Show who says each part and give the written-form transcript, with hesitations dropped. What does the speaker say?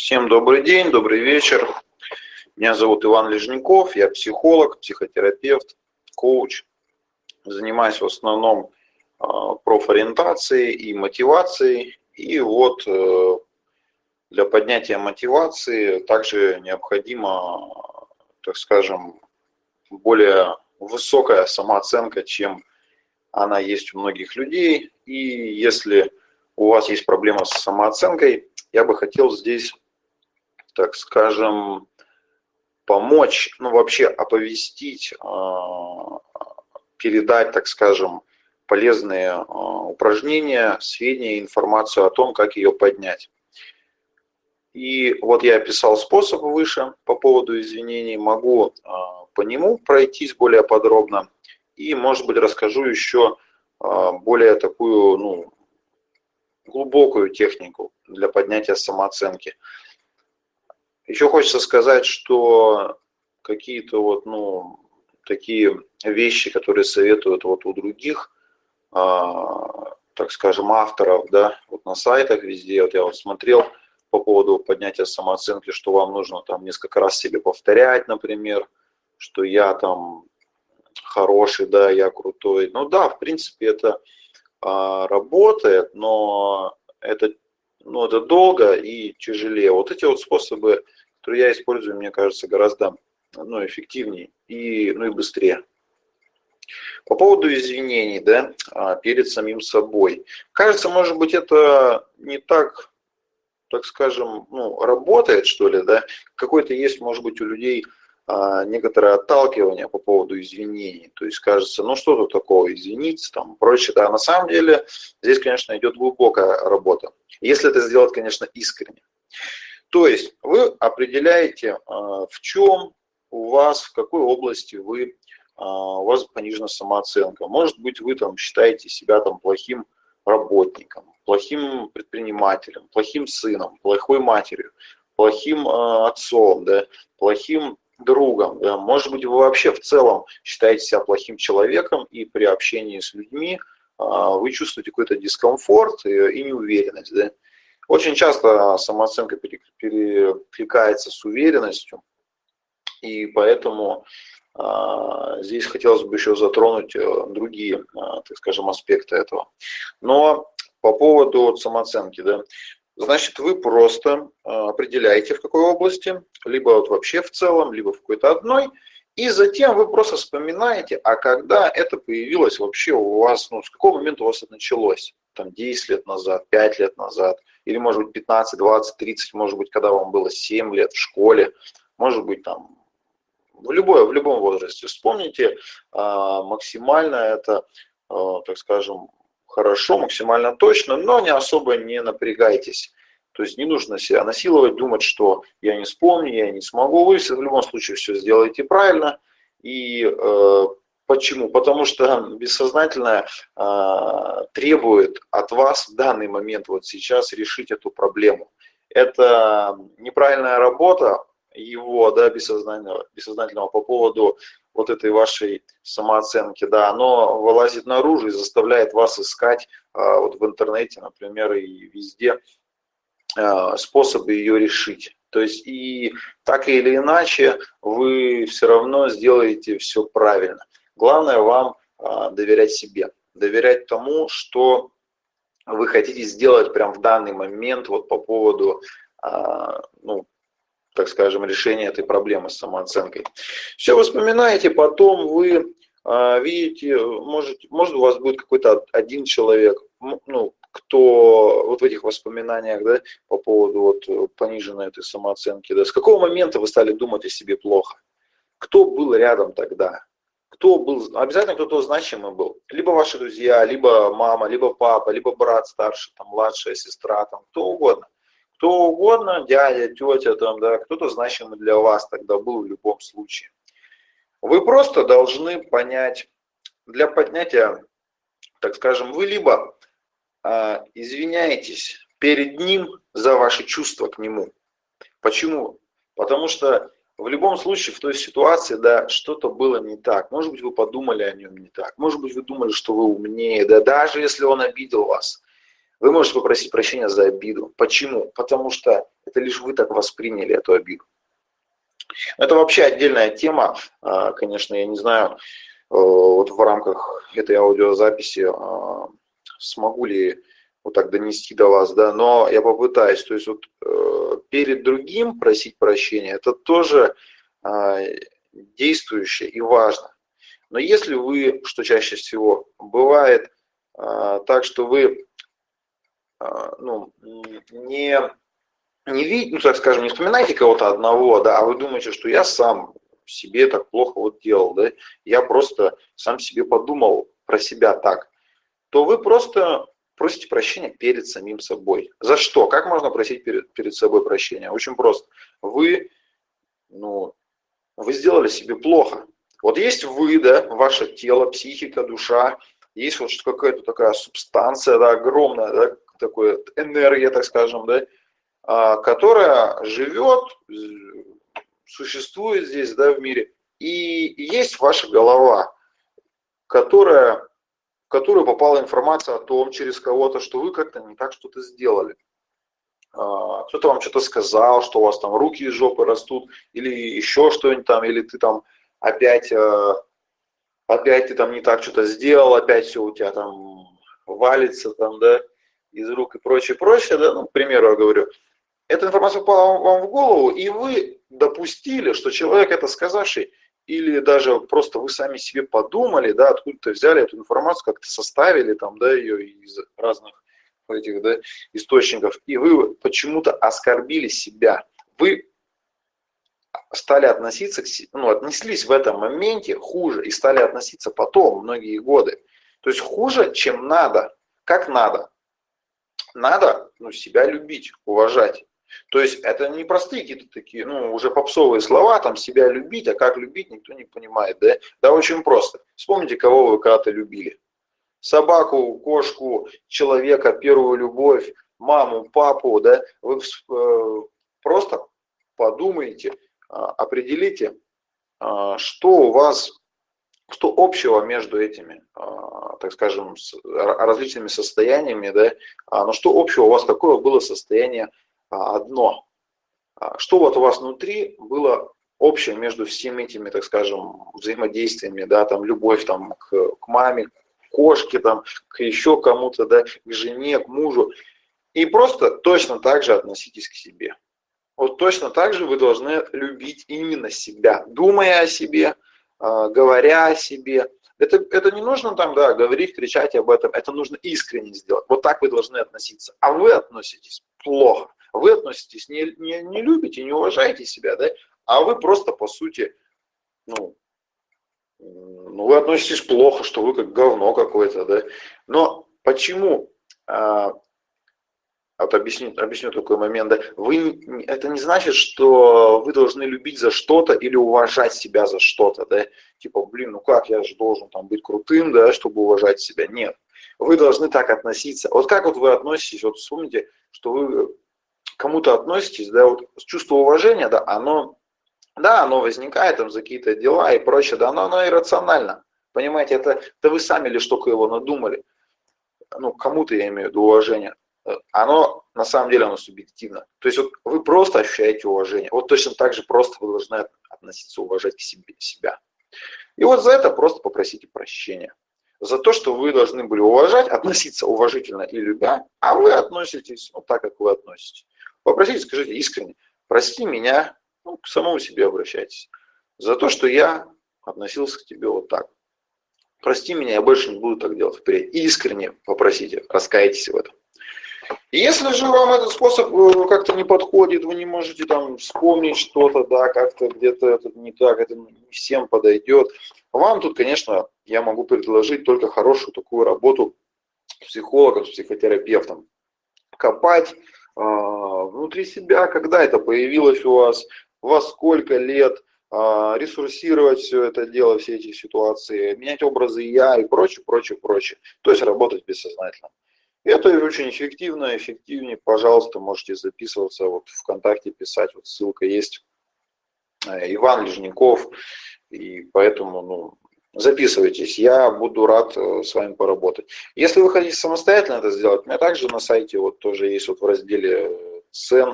Speaker 1: Всем добрый день, добрый вечер. Меня зовут Иван Лежников, я психолог, психотерапевт, коуч. Занимаюсь в основном профориентацией и мотивацией. И вот для поднятия мотивации также необходима, так скажем, более высокая самооценка, чем она есть у многих людей. И если у вас есть проблема с самооценкой, я бы хотел здесь, так скажем, помочь, вообще оповестить, передать, так скажем, полезные упражнения, сведения, информацию о том, как ее поднять. И вот я описал способ выше по поводу извинений, могу по нему пройтись более подробно и, может быть, расскажу еще более такую, глубокую технику для поднятия самооценки. Еще хочется сказать, что какие-то такие вещи, которые советуют у других, так скажем, авторов, да, вот на сайтах везде, вот я смотрел по поводу поднятия самооценки, что вам нужно там несколько раз себе повторять, например, что я там хороший, да, я крутой. Да, в принципе, это работает, но это долго и тяжелее. Вот эти вот способы, которые я использую, мне кажется, гораздо эффективнее и быстрее. По поводу извинений, да, перед самим собой. Кажется, может быть, это не так скажем, работает, что ли, да. Какое-то есть, может быть, у людей некоторое отталкивание по поводу извинений. То есть кажется, что тут такого, извиниться, там, прочее. Да, на самом деле здесь, конечно, идет глубокая работа. Если это сделать, конечно, искренне. То есть вы определяете, в чем у вас, в какой области у вас понижена самооценка. Может быть, вы там считаете себя там плохим работником, плохим предпринимателем, плохим сыном, плохой матерью, плохим отцом, да, плохим другом. Да. Может быть, вы вообще в целом считаете себя плохим человеком, и при общении с людьми вы чувствуете какой-то дискомфорт и неуверенность. Да. Очень часто самооценка перекликается с уверенностью, и поэтому здесь хотелось бы еще затронуть другие, так скажем, аспекты этого. Но по поводу самооценки, да, значит, вы просто определяете, в какой области, либо вот вообще в целом, либо в какой-то одной, и затем вы просто вспоминаете, а когда это появилось вообще у вас, с какого момента у вас это началось, там 10 лет назад, 5 лет назад, или может быть 15, 20, 30, может быть, когда вам было 7 лет в школе, может быть, там, в любом возрасте. Вспомните максимально это, так скажем, хорошо, максимально точно, но не особо не напрягайтесь. То есть не нужно себя насиловать, думать, что я не вспомню, я не смогу. Вы в любом случае все сделаете правильно. И почему? Потому что бессознательное требует от вас в данный момент, вот сейчас, решить эту проблему. Это неправильная работа его, да, бессознательного по поводу вот этой вашей самооценки, да, оно вылазит наружу и заставляет вас искать вот в интернете, например, и везде способы ее решить. То есть и так или иначе вы все равно сделаете все правильно. Главное вам доверять себе, доверять тому, что вы хотите сделать прямо в данный момент вот по поводу, так скажем, решения этой проблемы с самооценкой. Все вы вспоминаете, потом вы видите, может у вас будет какой-то один человек, кто вот в этих воспоминаниях, да, по поводу вот пониженной этой самооценки, да, с какого момента вы стали думать о себе плохо? Кто был рядом тогда? Кто был, обязательно кто-то значимый был. Либо ваши друзья, либо мама, либо папа, либо брат старший, там, младшая сестра, там, кто угодно. Кто угодно, дядя, тетя, там, да, кто-то значимый для вас тогда был в любом случае. Вы просто должны понять, для поднятия, так скажем, вы либо извиняетесь перед ним за ваши чувства к нему. Почему? Потому что в любом случае в той ситуации, да, что-то было не так. Может быть, вы подумали о нем не так. Может быть, вы думали, что вы умнее, да, даже если он обидел вас. Вы можете попросить прощения за обиду. Почему? Потому что Это лишь вы так восприняли эту обиду. Это вообще отдельная тема, конечно, я не знаю, вот в рамках этой аудиозаписи смогу ли вот так донести до вас, да, но я попытаюсь. То есть вот перед другим просить прощения, это тоже действующе и важно. Но если вы, что чаще всего бывает, так, что вы ну, не видите, ну, так скажем, не вспоминаете кого-то одного, да, а вы думаете, что я сам себе так плохо вот делал, да, я просто сам себе подумал про себя так, то вы просто просите прощения перед самим собой. За что? Как можно просить перед собой прощения? Очень просто. Вы сделали себе плохо. Вот есть вы, да, ваше тело, психика, душа, есть вот какая-то такая субстанция, да, огромная, да, такая энергия, так скажем, да, которая живет, существует здесь, да, в мире. И есть ваша голова, в которую попала информация о том, через кого-то, что вы как-то не так что-то сделали. Кто-то вам что-то сказал, что у вас там руки из жопы растут, или еще что-нибудь там, или ты там опять ты там не так что-то сделал, опять все у тебя там валится там, да, из рук и прочее, прочее, да, ну, к примеру, я говорю. Эта информация попала вам в голову, и вы допустили, что человек это сказавший, или даже просто вы сами себе подумали, да, откуда-то взяли эту информацию, как-то составили там, да, ее из разных этих, да, источников, и вы почему-то оскорбили себя. Вы стали относиться к себе, ну, отнеслись в этом моменте хуже и стали относиться потом, многие годы. То есть хуже, чем надо. Как надо? Надо, ну, себя любить, уважать. То есть это не простые какие-то такие, ну, уже попсовые слова, там, себя любить, а как любить, никто не понимает, да? Да очень просто. Вспомните, кого вы когда-то любили. Собаку, кошку, человека, первую любовь, маму, папу, да? Вы просто подумайте, определите, что у вас, что общего между этими, так скажем, различными состояниями, да? Но что общего у вас, какое было состояние одно? Что вот у вас внутри было общее между всеми этими, так скажем, взаимодействиями, да, там, любовь там, к маме, к кошке, там, к еще кому-то, да, к жене, к мужу. И просто точно так же относитесь к себе. Вот точно так же вы должны любить именно себя, думая о себе, говоря о себе. Это не нужно там, да, говорить, кричать об этом, это нужно искренне сделать. Вот так вы должны относиться. А вы относитесь плохо. Вы относитесь, не любите, не уважаете себя, да, а вы просто, по сути, вы относитесь плохо, что вы как говно какое-то, да. Но почему? Вот объясню такой момент, да. Это не значит, что вы должны любить за что-то или уважать себя за что-то, да. Типа, блин, ну как, я же должен там быть крутым, да, чтобы уважать себя. Нет. Вы должны так относиться. Вот как вот вы относитесь, вот вспомните, что вы к кому-то относитесь, да, вот чувство уважения, да, оно возникает там за какие-то дела и прочее, да, оно иррационально. Понимаете, это вы сами лишь только его надумали. Ну, кому-то я имею в виду уважение. Оно, на самом деле, оно субъективно. То есть вот вы просто ощущаете уважение. Вот точно так же просто вы должны относиться, уважать к себе, себя. И вот за это просто попросите прощения. За то, что вы должны были уважать, относиться уважительно и любя, а вы относитесь вот так, как вы относитесь. Попросите, скажите искренне, прости меня, к самому себе обращайтесь, за то, что я относился к тебе вот так. Прости меня, я больше не буду так делать впредь. Искренне попросите, раскайтесь в этом. И если же вам этот способ как-то не подходит, вы не можете там вспомнить что-то, да, как-то где-то это не так, это не всем подойдет, вам тут, конечно, я могу предложить только хорошую такую работу с психологом, с психотерапевтом. Копать внутри себя, когда это появилось у вас, во сколько лет, ресурсировать все это дело, все эти ситуации, менять образы я и прочее, прочее, прочее. То есть работать бессознательно. Это очень эффективно, эффективнее, пожалуйста, можете записываться, вот ВКонтакте писать, вот ссылка есть, Иван Лежников, и поэтому, записывайтесь, я буду рад с вами поработать. Если вы хотите самостоятельно это сделать, у меня также на сайте вот тоже есть вот в разделе цен